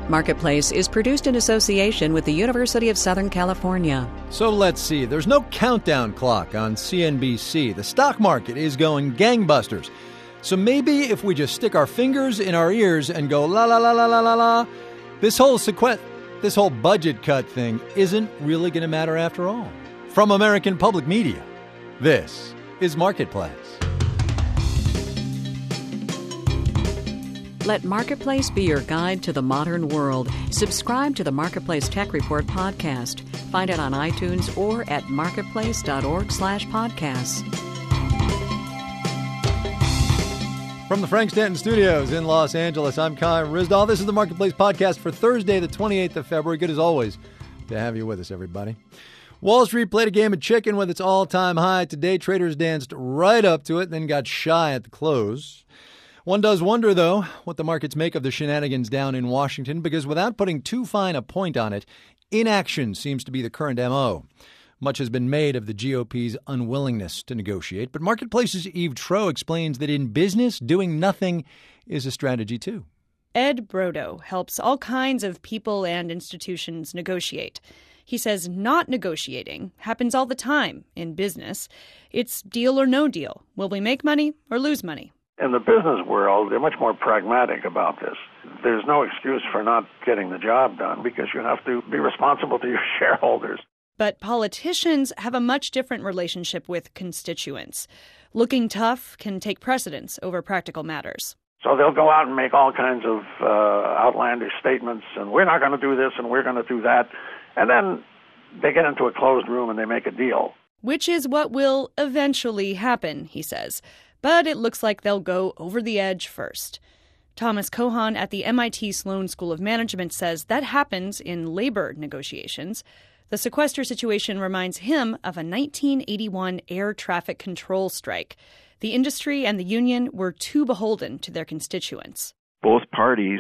Marketplace is produced in association with the University of Southern California. So let's see. There's no countdown clock on CNBC. The stock market is going gangbusters. So maybe if we just stick our fingers in our ears and go la la la la la la la, this whole budget cut thing isn't really going to matter after all. From American Public Media, this is Marketplace. Let Marketplace be your guide to the modern world. Subscribe to the Marketplace Tech Report podcast. Find it on iTunes or at marketplace.org/podcasts. From the Frank Stanton Studios in Los Angeles, I'm Kai Ryssdal. This is the Marketplace podcast for Thursday, the 28th of February. Good as always to have you with us, everybody. Wall Street played a game of chicken with its all-time high. Today, traders danced right up to it, then got shy at the close. One does wonder, though, what the markets make of the shenanigans down in Washington, because without putting too fine a point on it, inaction seems to be the current M.O. Much has been made of the GOP's unwillingness to negotiate, but Marketplace's Eve Troeh explains that in business, doing nothing is a strategy, too. Ed Brodo helps all kinds of people and institutions negotiate. He says not negotiating happens all the time in business. It's deal or no deal. Will we make money or lose money? In the business world, they're much more pragmatic about this. There's no excuse for not getting the job done because you have to be responsible to your shareholders. But politicians have a much different relationship with constituents. Looking tough can take precedence over practical matters. So they'll go out and make all kinds of outlandish statements, and we're not going to do this and we're going to do that. And then they get into a closed room and they make a deal. Which is what will eventually happen, he says. But it looks like they'll go over the edge first. Thomas Cohan at the MIT Sloan School of Management says that happens in labor negotiations. The sequester situation reminds him of a 1981 air traffic control strike. The industry and the union were too beholden to their constituents. Both parties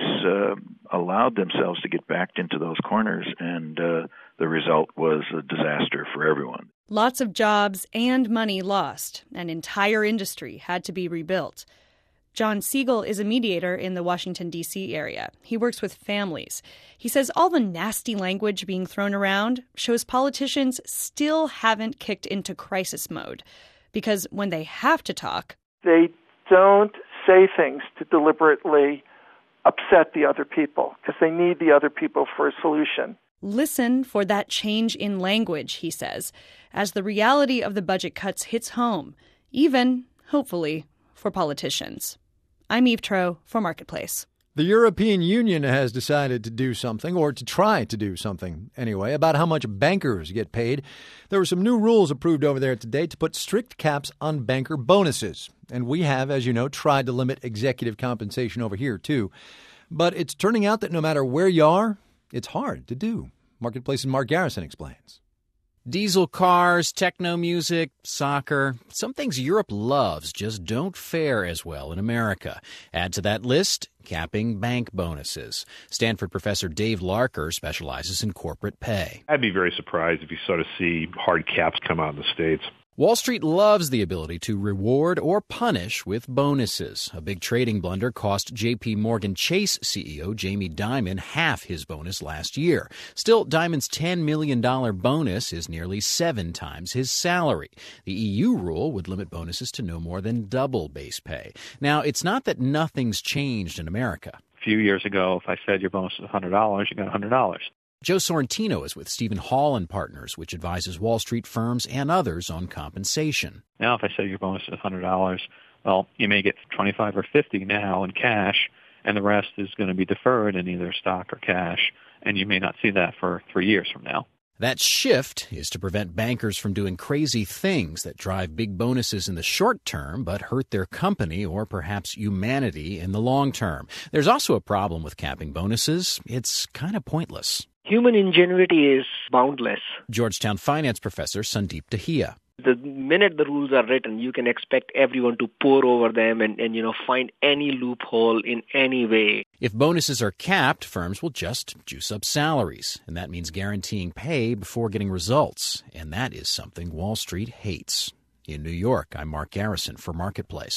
allowed themselves to get backed into those corners, and the result was a disaster for everyone. Lots of jobs and money lost. An entire industry had to be rebuilt. John Siegel is a mediator in the Washington, D.C. area. He works with families. He says all the nasty language being thrown around shows politicians still haven't kicked into crisis mode. Because when they have to talk, they don't say things to deliberately upset the other people because they need the other people for a solution. Listen for that change in language, he says, as the reality of the budget cuts hits home, even, hopefully, for politicians. I'm Eve Troeh for Marketplace. The European Union has decided to do something, or to try to do something anyway, about how much bankers get paid. There were some new rules approved over there today to put strict caps on banker bonuses. And we have, as you know, tried to limit executive compensation over here, too. But it's turning out that no matter where you are, it's hard to do. Marketplace's Mark Garrison explains. Diesel cars, techno music, soccer, some things Europe loves just don't fare as well in America. Add to that list, capping bank bonuses. Stanford professor Dave Larker specializes in corporate pay. I'd be very surprised if you sort of see hard caps come out in the States. Wall Street loves the ability to reward or punish with bonuses. A big trading blunder cost J.P. Morgan Chase CEO Jamie Dimon half his bonus last year. Still, Dimon's $10 million bonus is nearly 7 times his salary. The EU rule would limit bonuses to no more than double base pay. Now, it's not that nothing's changed in America. A few years ago, if I said your bonus is $100, you got $100. Joe Sorrentino is with Stephen Hall & Partners, which advises Wall Street firms and others on compensation. Now, if I say your bonus is $100, well, you may get $25 or $50 now in cash, and the rest is going to be deferred in either stock or cash, and you may not see that for 3 years from now. That shift is to prevent bankers from doing crazy things that drive big bonuses in the short term but hurt their company or perhaps humanity in the long term. There's also a problem with capping bonuses. It's kind of pointless. Human ingenuity is boundless. Georgetown finance professor Sandeep Dahiya. The minute the rules are written, you can expect everyone to pour over them and find any loophole in any way. If bonuses are capped, firms will just juice up salaries, and that means guaranteeing pay before getting results. And that is something Wall Street hates. In New York, I'm Mark Garrison for Marketplace.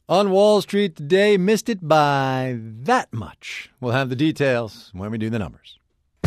On Wall Street today, missed it by that much. We'll have the details when we do the numbers.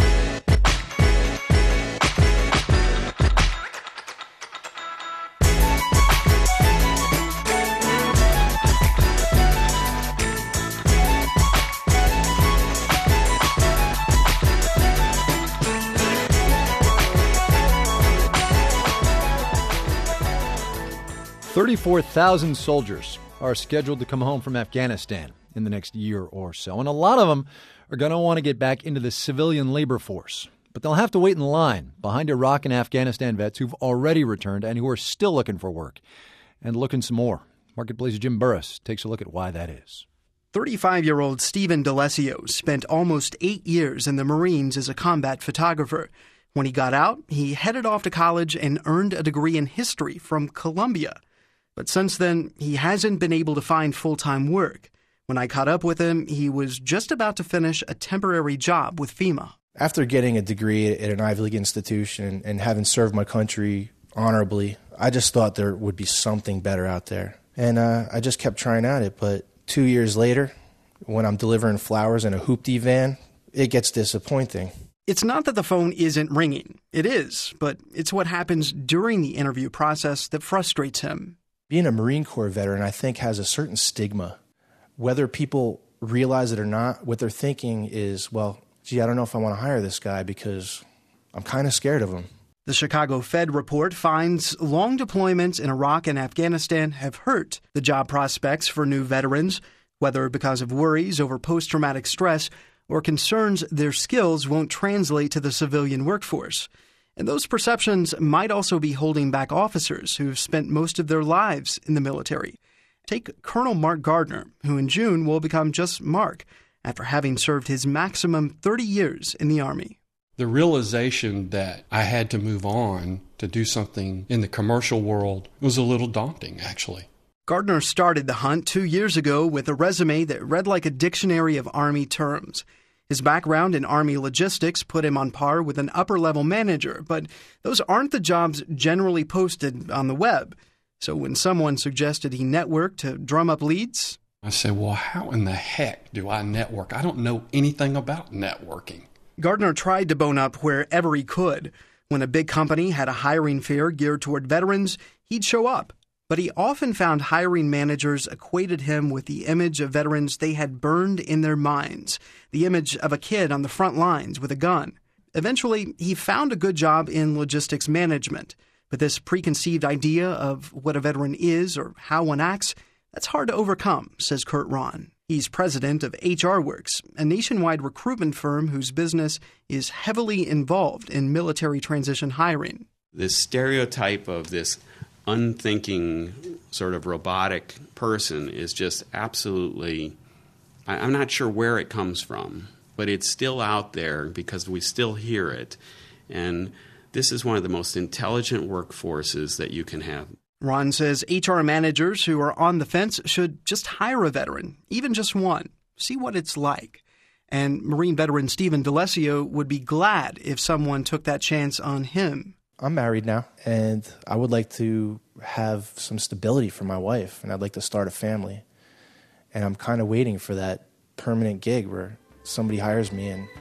$34,000 soldiers are scheduled to come home from Afghanistan in the next year or so. And a lot of them are going to want to get back into the civilian labor force. But they'll have to wait in line behind Iraq and Afghanistan vets who've already returned and who are still looking for work and looking some more. Marketplace's Jim Burris takes a look at why that is. 35-year-old Stephen D'Alessio spent almost 8 years in the Marines as a combat photographer. When he got out, he headed off to college and earned a degree in history from Columbia. But since then, he hasn't been able to find full-time work. When I caught up with him, he was just about to finish a temporary job with FEMA. After getting a degree at an Ivy League institution and having served my country honorably, I just thought there would be something better out there. And I just kept trying at it. But 2 years later, when I'm delivering flowers in a hoopty van, it gets disappointing. It's not that the phone isn't ringing. It is, but it's what happens during the interview process that frustrates him. Being a Marine Corps veteran, I think, has a certain stigma. Whether people realize it or not, what they're thinking is, well, gee, I don't know if I want to hire this guy because I'm kind of scared of him. The Chicago Fed report finds long deployments in Iraq and Afghanistan have hurt the job prospects for new veterans, whether because of worries over post-traumatic stress or concerns their skills won't translate to the civilian workforce. And those perceptions might also be holding back officers who've spent most of their lives in the military. Take Colonel Mark Gardner, who in June will become just Mark, after having served his maximum 30 years in the Army. The realization that I had to move on to do something in the commercial world was a little daunting, actually. Gardner started the hunt 2 years ago with a resume that read like a dictionary of Army terms. His background in Army logistics put him on par with an upper-level manager, but those aren't the jobs generally posted on the web. So when someone suggested he network to drum up leads, I said, well, how in the heck do I network? I don't know anything about networking. Gardner tried to bone up wherever he could. When a big company had a hiring fair geared toward veterans, he'd show up. But he often found hiring managers equated him with the image of veterans they had burned in their minds, the image of a kid on the front lines with a gun. Eventually, he found a good job in logistics management. But this preconceived idea of what a veteran is or how one acts, that's hard to overcome, says Kurt Ron. He's president of HR Works, a nationwide recruitment firm whose business is heavily involved in military transition hiring. This stereotype of this unthinking, sort of robotic person is just absolutely, I'm not sure where it comes from, but it's still out there because we still hear it. And this is one of the most intelligent workforces that you can have. Ron says HR managers who are on the fence should just hire a veteran, even just one, see what it's like. And Marine veteran Stephen D'Alessio would be glad if someone took that chance on him. I'm married now, and I would like to have some stability for my wife, and I'd like to start a family. And I'm kind of waiting for that permanent gig where somebody hires me and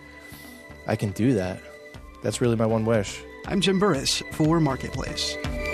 I can do that. That's really my one wish. I'm Jim Burris for Marketplace.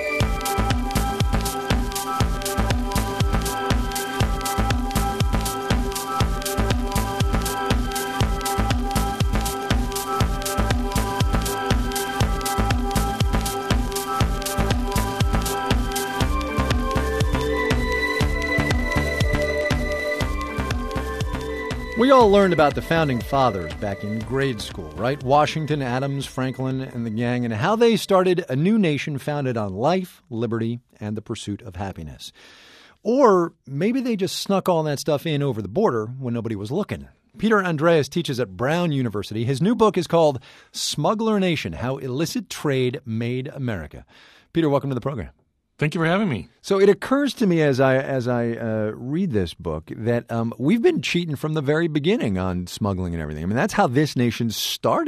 We all learned about the Founding Fathers back in grade school, right? Washington, Adams, Franklin, and the gang, and how they started a new nation founded on life, liberty, and the pursuit of happiness. Or maybe they just snuck all that stuff in over the border when nobody was looking. Peter Andreas teaches at Brown University. His new book is called Smuggler Nation, How Illicit Trade Made America. Peter, welcome to the program. Thank you for having me. So it occurs to me as I read this book that we've been cheating from the very beginning on smuggling and everything. I mean, that's how this nation started.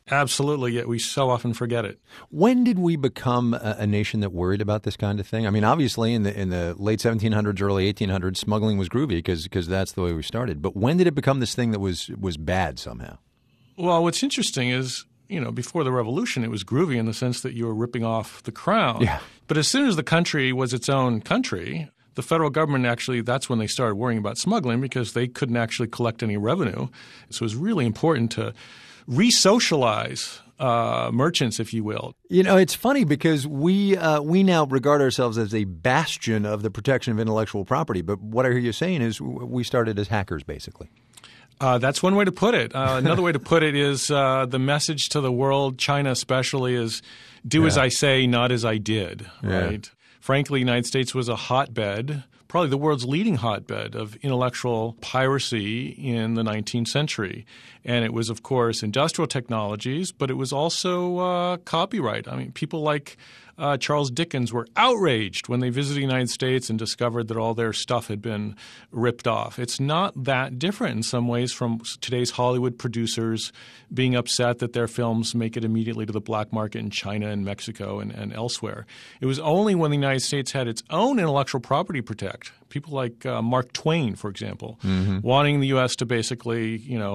Absolutely, yet we so often forget it. When did we become a nation that worried about this kind of thing? I mean, obviously in the late 1700s, early 1800s, smuggling was groovy because that's the way we started. But when did it become this thing that was bad somehow? Well, what's interesting is, before the revolution, it was groovy in the sense that you were ripping off the crown. Yeah. But as soon as the country was its own country, the federal government actually, that's when they started worrying about smuggling because they couldn't actually collect any revenue. So it was really important to re-socialize merchants, if you will. It's funny because we now regard ourselves as a bastion of the protection of intellectual property. But what I hear you saying is we started as hackers, basically. That's one way to put it. Another way to put it is the message to the world, China especially, is do as I say, not as I did. Right? Yeah. Frankly, the United States was a hotbed, probably the world's leading hotbed of intellectual piracy in the 19th century. And it was, of course, industrial technologies, but it was also copyright. I mean, people like Charles Dickens were outraged when they visited the United States and discovered that all their stuff had been ripped off. It's not that different in some ways from today's Hollywood producers being upset that their films make it immediately to the black market in China and Mexico and elsewhere. It was only when the United States had its own intellectual property protect, people like Mark Twain, for example, wanting the U.S. to basically,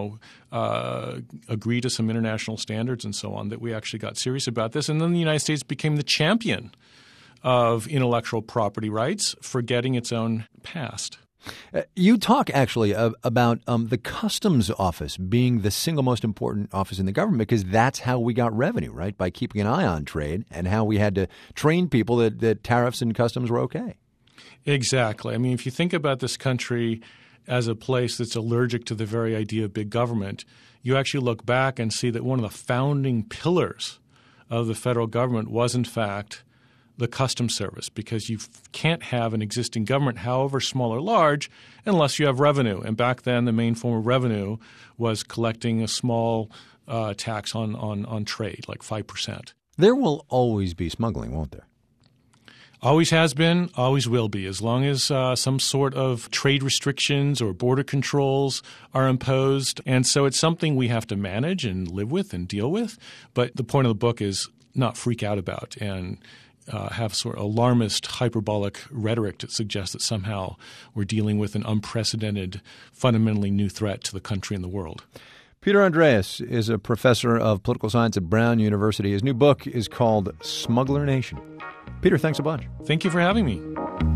agree to some international standards and so on, that we actually got serious about this. And then the United States became the champion of intellectual property rights, forgetting its own past. You talk actually about the customs office being the single most important office in the government because that's how we got revenue, right? By keeping an eye on trade and how we had to train people that tariffs and customs were okay. Exactly. I mean, if you think about this country as a place that's allergic to the very idea of big government, you actually look back and see that one of the founding pillars of the federal government was, in fact, the Customs Service, because you can't have an existing government, however small or large, unless you have revenue. And back then, the main form of revenue was collecting a small tax on trade, like 5%. There will always be smuggling, won't there? Always has been, always will be, as long as some sort of trade restrictions or border controls are imposed. And so it's something we have to manage and live with and deal with. But the point of the book is not freak out about and have sort of alarmist, hyperbolic rhetoric that suggests that somehow we're dealing with an unprecedented, fundamentally new threat to the country and the world. Peter Andreas is a professor of political science at Brown University. His new book is called Smuggler Nation. Peter, thanks a bunch. Thank you for having me.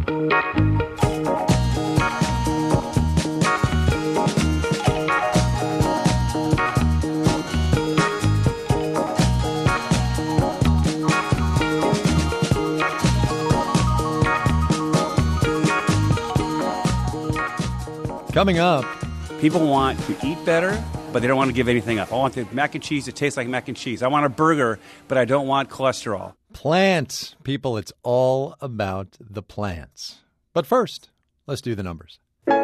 Coming up, people want to eat better, but they don't want to give anything up. I want the mac and cheese to taste like mac and cheese. I want a burger, but I don't want cholesterol. Plants. People, it's all about the plants. But first, let's do the numbers.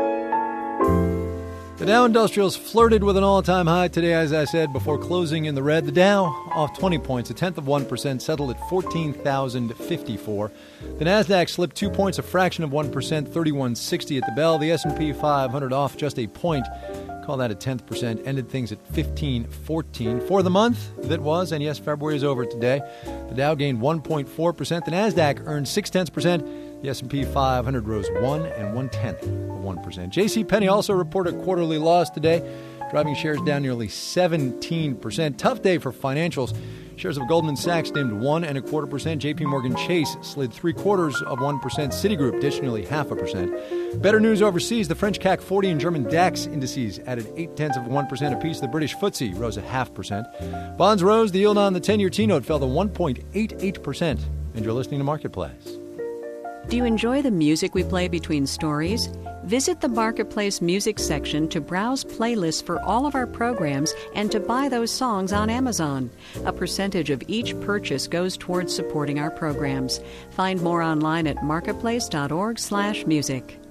The Dow Industrials flirted with an all-time high today, as I said, before closing in the red. The Dow off 20 points, 0.1%, settled at 14,054. The Nasdaq slipped 2 points, a fraction of 1%, 3160 at the bell. The S&P 500 off just a point, call that a 0.1%, ended things at 1514. For the month that was, and yes, February is over today, the Dow gained 1.4%. The Nasdaq earned 0.6%. The S&P 500 rose 1 1/10%. JCPenney also reported a quarterly loss today, driving shares down nearly 17%. Tough day for financials. Shares of Goldman Sachs dimmed 1.25%. JP Morgan Chase slid 0.75%. Citigroup ditched nearly 0.5%. Better news overseas. The French CAC 40 and German DAX indices added 0.8% apiece. The British FTSE rose 0.5%. Bonds rose. The yield on the 10-year T-note fell to 1.88%. And you're listening to Marketplace. Do you enjoy the music we play between stories? Visit the Marketplace music section to browse playlists for all of our programs and to buy those songs on Amazon. A percentage of each purchase goes towards supporting our programs. Find more online at marketplace.org/music.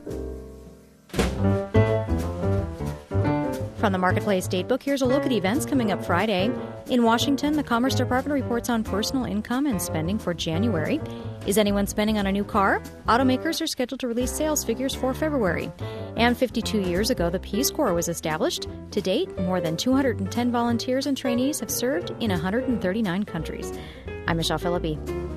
From the Marketplace Datebook, here's a look at events coming up Friday. In Washington, the Commerce Department reports on personal income and spending for January. Is anyone spending on a new car? Automakers are scheduled to release sales figures for February. And 52 years ago, the Peace Corps was established. To date, more than 210 volunteers and trainees have served in 139 countries. I'm Michelle Philippi.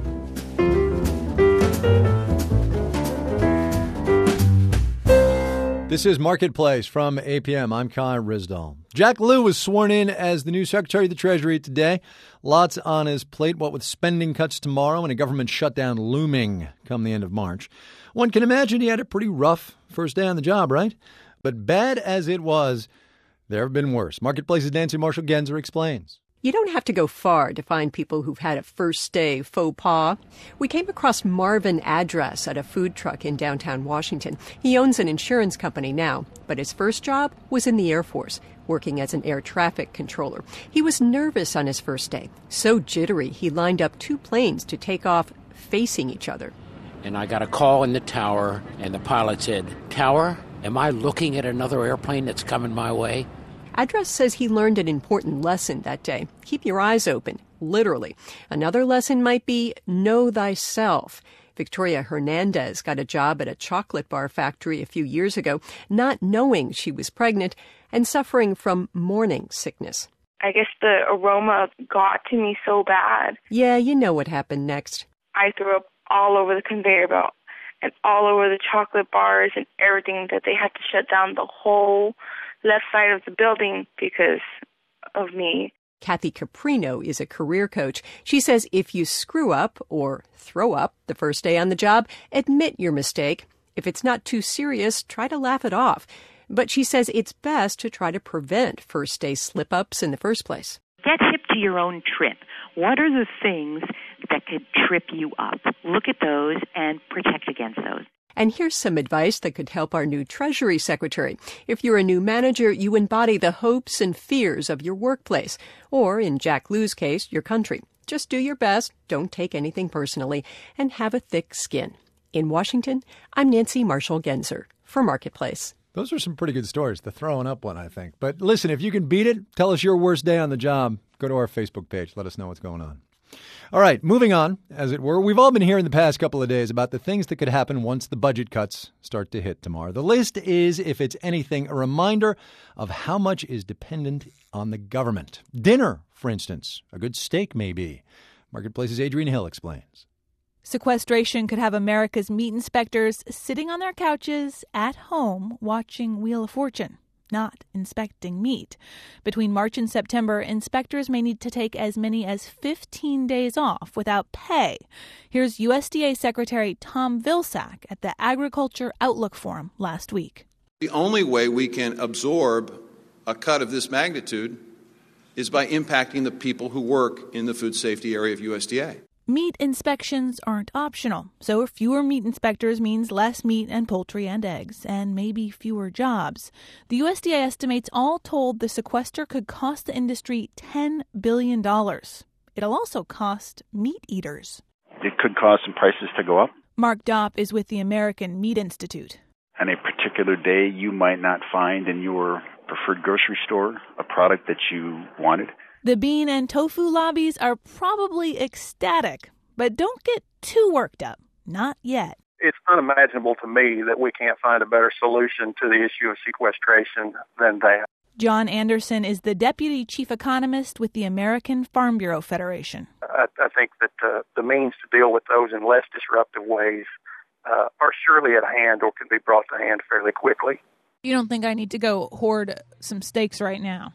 This is Marketplace from APM. I'm Kai Ryssdal. Jack Lew was sworn in as the new Secretary of the Treasury today. Lots on his plate, what with spending cuts tomorrow and a government shutdown looming come the end of March. One can imagine he had a pretty rough first day on the job, right? But bad as it was, there have been worse. Marketplace's Nancy Marshall-Genzer explains. You don't have to go far to find people who've had a first-day faux pas. We came across Marvin Address at a food truck in downtown Washington. He owns an insurance company now, but his first job was in the Air Force, working as an air traffic controller. He was nervous on his first day, so jittery he lined up two planes to take off facing each other. And I got a call in the tower, and the pilot said, "Tower, am I looking at another airplane that's coming my way?" Address says he learned an important lesson that day. Keep your eyes open, literally. Another lesson might be know thyself. Victoria Hernandez got a job at a chocolate bar factory a few years ago, not knowing she was pregnant and suffering from morning sickness. I guess the aroma got to me so bad. Yeah, you know what happened next. I threw up all over the conveyor belt and all over the chocolate bars and everything, that they had to shut down the whole left side of the building because of me. Kathy Caprino is a career coach. She says if you screw up or throw up the first day on the job, admit your mistake. If it's not too serious, try to laugh it off. But she says it's best to try to prevent first-day slip-ups in the first place. Get hip to your own trip. What are the things that could trip you up? Look at those and protect against those. And here's some advice that could help our new Treasury Secretary. If you're a new manager, you embody the hopes and fears of your workplace, or in Jack Lew's case, your country. Just do your best, don't take anything personally, and have a thick skin. In Washington, I'm Nancy Marshall-Genzer for Marketplace. Those are some pretty good stories, the throwing up one, I think. But listen, if you can beat it, tell us your worst day on the job. Go to our Facebook page. Let us know what's going on. All right, moving on, as it were. We've all been hearing the past couple of days about the things that could happen once the budget cuts start to hit tomorrow. The list is, if it's anything, a reminder of how much is dependent on the government. Dinner, for instance, a good steak maybe. Marketplace's Adrienne Hill explains. Sequestration could have America's meat inspectors sitting on their couches at home watching Wheel of Fortune, not inspecting meat. Between March and September, inspectors may need to take as many as 15 days off without pay. Here's USDA Secretary Tom Vilsack at the Agriculture Outlook Forum last week. The only way we can absorb a cut of this magnitude is by impacting the people who work in the food safety area of USDA. Meat inspections aren't optional, so fewer meat inspectors means less meat and poultry and eggs, and maybe fewer jobs. The USDA estimates all told the sequester could cost the industry $10 billion. It'll also cost meat eaters. It could cause some prices to go up. Mark Dopp is with the American Meat Institute. On a particular day, you might not find in your preferred grocery store a product that you wanted. The bean and tofu lobbies are probably ecstatic, but don't get too worked up. Not yet. It's unimaginable to me that we can't find a better solution to the issue of sequestration than that. John Anderson is the deputy chief economist with the American Farm Bureau Federation. I think that the means to deal with those in less disruptive ways are surely at hand or can be brought to hand fairly quickly. You don't think I need to go hoard some steaks right now?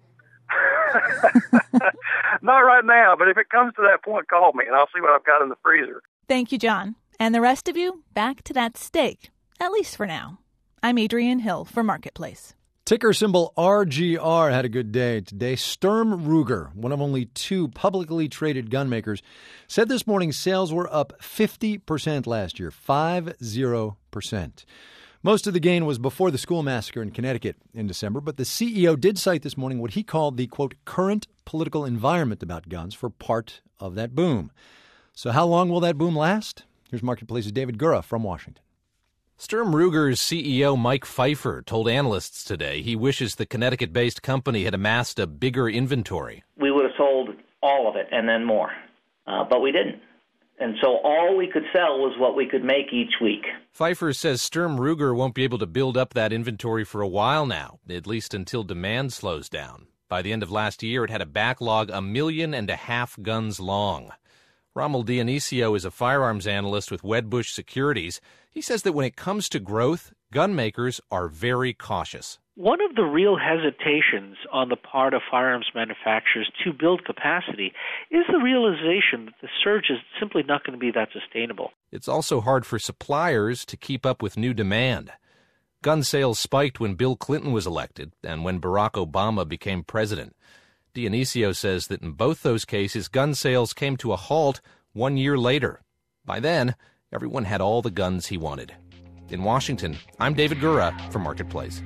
Not right now, but if it comes to that point, call me and I'll see what I've got in the freezer. Thank you, John. And the rest of you, back to that steak, at least for now. I'm Adrienne Hill for Marketplace. Ticker symbol RGR had a good day today. Sturm Ruger, one of only two publicly traded gun makers, said this morning sales were up 50% last year, 50%. Most of the gain was before the school massacre in Connecticut in December, but the CEO did cite this morning what he called the, quote, current political environment about guns for part of that boom. So how long will that boom last? Here's Marketplace's David Gura from Washington. Sturm Ruger's CEO Mike Pfeiffer told analysts today he wishes the Connecticut-based company had amassed a bigger inventory. We would have sold all of it and then more, but we didn't. And so all we could sell was what we could make each week. Pfeiffer says Sturm Ruger won't be able to build up that inventory for a while now, at least until demand slows down. By the end of last year, it had a backlog 1.5 million guns long. Rommel Dionisio is a firearms analyst with Wedbush Securities. He says that when it comes to growth, gun makers are very cautious. One of the real hesitations on the part of firearms manufacturers to build capacity is the realization that the surge is simply not going to be that sustainable. It's also hard for suppliers to keep up with new demand. Gun sales spiked when Bill Clinton was elected and when Barack Obama became president. Dionisio says that in both those cases, gun sales came to a halt 1 year later. By then, everyone had all the guns he wanted. In Washington, I'm David Gura for Marketplace.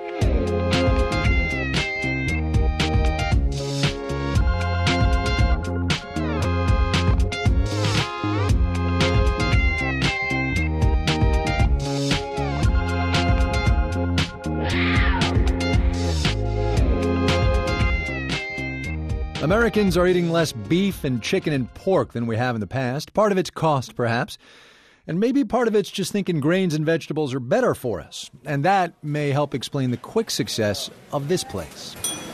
Americans are eating less beef and chicken and pork than we have in the past. Part of it's cost, perhaps. And maybe part of it's just thinking grains and vegetables are better for us. And that may help explain the quick success of this place.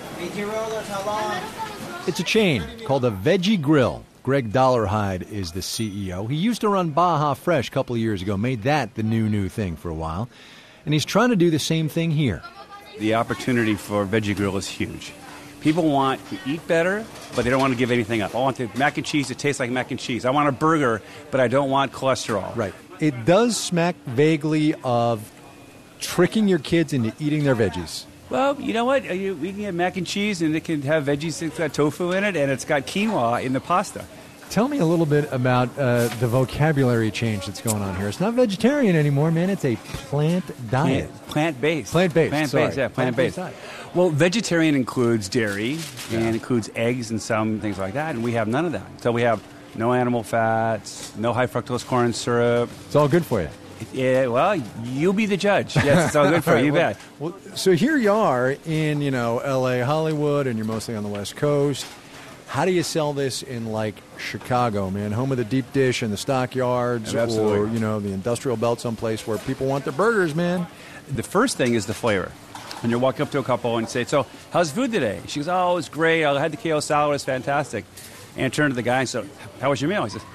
It's a chain called the Veggie Grill. Greg Dollarhide is the CEO. He used to run Baja Fresh a couple of years ago, made that the new thing for a while. And he's trying to do the same thing here. The opportunity for Veggie Grill is huge. People want to eat better, but they don't want to give anything up. I want the mac and cheese to taste like mac and cheese. I want a burger, but I don't want cholesterol. Right. It does smack vaguely of tricking your kids into eating their veggies. Well, you know what? We can get mac and cheese, and it can have veggies. It's got tofu in it, and it's got quinoa in the pasta. Tell me a little bit about the vocabulary change that's going on here. It's not vegetarian anymore, man. It's a plant diet. Plant-based. Plant-based, yeah, plant-based. Well, vegetarian includes dairy and includes eggs and some things like that, and we have none of that. So we have no animal fats, no high fructose corn syrup. It's all good for you. Yeah, well, you be the judge. Yes, it's all good for you, you bet. Well, so here you are in, L.A., Hollywood, and you're mostly on the West Coast. How do you sell this in, Chicago, man? Home of the deep dish and the stockyards, or, the industrial belt someplace where people want their burgers, man? The first thing is the flavor. And you walk up to a couple and say, so, how's food today? She goes, oh, it was great. I had the kale salad. It was fantastic. And I turned to the guy and said, how was your meal? He says,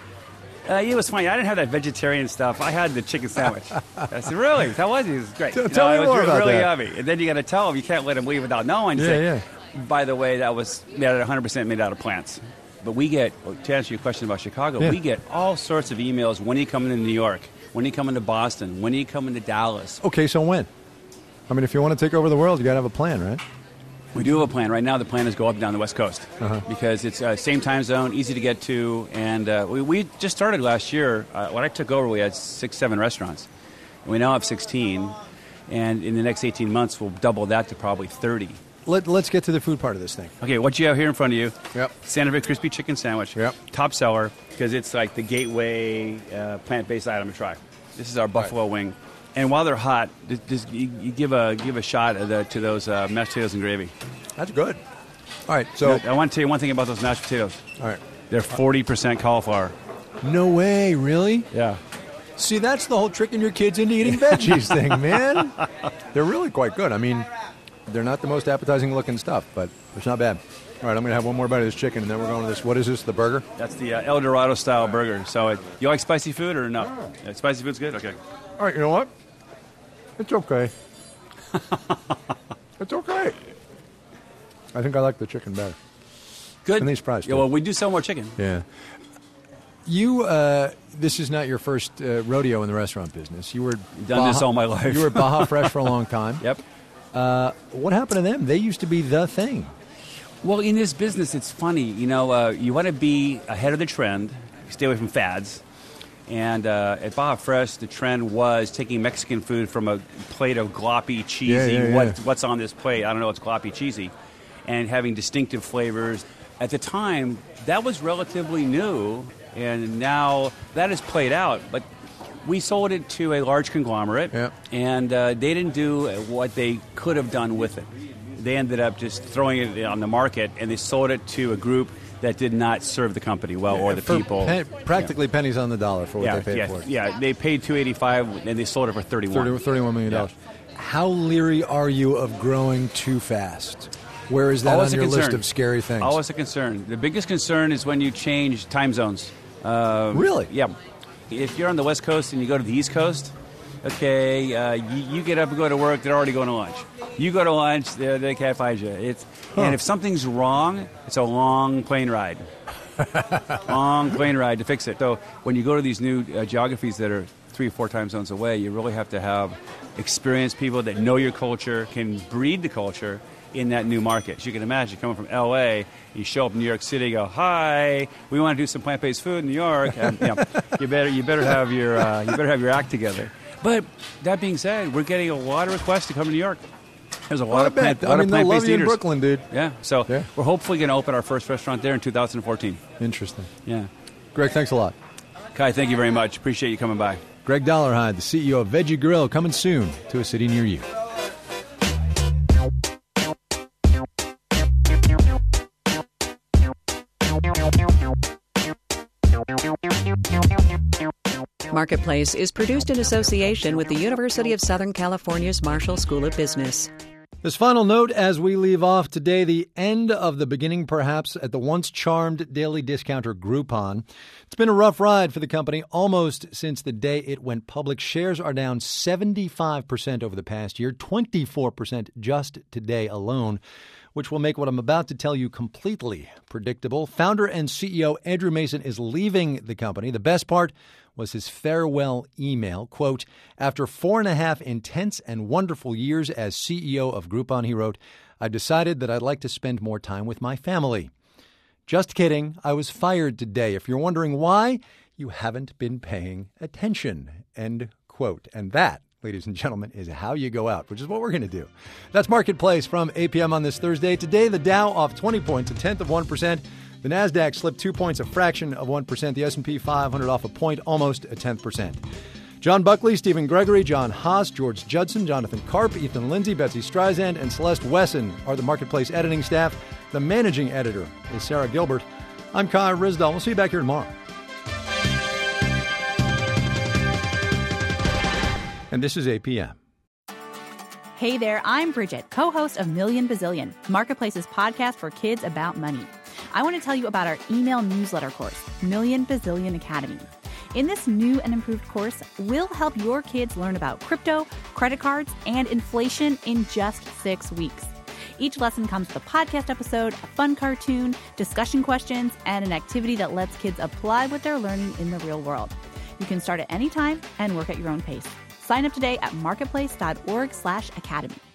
it was funny. I didn't have that vegetarian stuff. I had the chicken sandwich. I said, really? How was it? It was great. Tell me more about really that. Yummy. And then you got to tell them. You can't let them leave without knowing. By the way, that was 100% made out of plants. But we get, to answer your question about Chicago, we get all sorts of emails. When are you coming to New York? When are you coming to Boston? When are you coming to Dallas? Okay, so when? I mean, if you want to take over the world, you got to have a plan, right? We do have a plan. Right now, the plan is go up and down the West Coast because it's same time zone, easy to get to. And we just started last year. When I took over, we had 6-7 restaurants. And we now have 16. And in the next 18 months, we'll double that to probably 30. Let's get to the food part of this thing. Okay, what you have here in front of you, Yep. Santa Fe Crispy Chicken Sandwich. Yep. Top seller because it's like the gateway plant-based item to try. This is our buffalo wing. And while they're hot, you give a shot to those mashed potatoes and gravy. That's good. All right, so I want to tell you one thing about those mashed potatoes. All right. They're 40% cauliflower. No way, really? Yeah. See, that's the whole tricking your kids into eating veggies thing, man. They're really quite good. I mean, they're not the most appetizing looking stuff, but it's not bad. All right, I'm going to have one more bite of this chicken, and then we're going to this. What is this, the burger? That's the El Dorado style burger. So you like spicy food or no? Yeah, spicy food's good? Okay. All right, you know what? It's okay. It's okay. I think I like the chicken better. Good. And these fries, too. Yeah, well, we do sell more chicken. Yeah. This is not your first rodeo in the restaurant business. You were done this all my life. You were at Baja Fresh for a long time. Yep. What happened to them? They used to be the thing. Well, in this business, it's funny. You want to be ahead of the trend. Stay away from fads. And at Baja Fresh, the trend was taking Mexican food from a plate of gloppy, cheesy, what's on this plate? I don't know, it's gloppy, cheesy, and having distinctive flavors. At the time, that was relatively new, and now that has played out. But we sold it to a large conglomerate, and they didn't do what they could have done with it. They ended up just throwing it on the market, and they sold it to a group that did not serve the company well or the people. Practically pennies on the dollar for what they paid for it. Yeah, they paid $285 and they sold it for $31 million. How leery are you of growing too fast? Where is that Always on your concern. list of scary things? Always a concern. The biggest concern is when you change time zones. Really? Yeah. If you're on the West Coast and you go to the East Coast, okay, you get up and go to work, they're already going to lunch. You go to lunch, they can't find you. And if something's wrong, it's a long plane ride. Long plane ride to fix it. So when you go to these new geographies that are 3 or 4 time zones away, you really have to have experienced people that know your culture, can breed the culture in that new market. As you can imagine, coming from L.A., you show up in New York City, go, hi, we want to do some plant-based food in New York. And, you better have your act together. But that being said, we're getting a lot of requests to come to New York. There's a lot of plant-based eaters. They'll love you in Brooklyn, dude. Yeah, so we're hopefully going to open our first restaurant there in 2014. Interesting. Yeah. Greg, thanks a lot. Kai, thank you very much. Appreciate you coming by. Greg Dollarhide, the CEO of Veggie Grill, coming soon to a city near you. Marketplace is produced in association with the University of Southern California's Marshall School of Business. This final note as we leave off today, the end of the beginning, perhaps, at the once charmed daily discounter Groupon. It's been a rough ride for the company almost since the day it went public. Shares are down 75% over the past year, 24% just today alone, which will make what I'm about to tell you completely predictable. Founder and CEO Andrew Mason is leaving the company. The best part was his farewell email. Quote, after 4.5 intense and wonderful years as CEO of Groupon, he wrote, I've decided that I'd like to spend more time with my family. Just kidding. I was fired today. If you're wondering why, you haven't been paying attention. End quote. And that, ladies and gentlemen, is how you go out, which is what we're going to do. That's Marketplace from 8 p.m. on this Thursday. Today, the Dow off 20 points, 0.1%. The NASDAQ slipped 2 points, a fraction of 1%. The S&P 500 off a point, almost a 10%. John Buckley, Stephen Gregory, John Haas, George Judson, Jonathan Karp, Ethan Lindsay, Betsy Streisand, and Celeste Wesson are the Marketplace editing staff. The managing editor is Sarah Gilbert. I'm Kai Ryssdal. We'll see you back here tomorrow. And this is 8 p.m. Hey there, I'm Bridget, co-host of Million Bazillion, Marketplace's podcast for kids about money. I want to tell you about our email newsletter course, Million Bazillion Academy. In this new and improved course, we'll help your kids learn about crypto, credit cards, and inflation in just 6 weeks. Each lesson comes with a podcast episode, a fun cartoon, discussion questions, and an activity that lets kids apply what they're learning in the real world. You can start at any time and work at your own pace. Sign up today at marketplace.org/academy.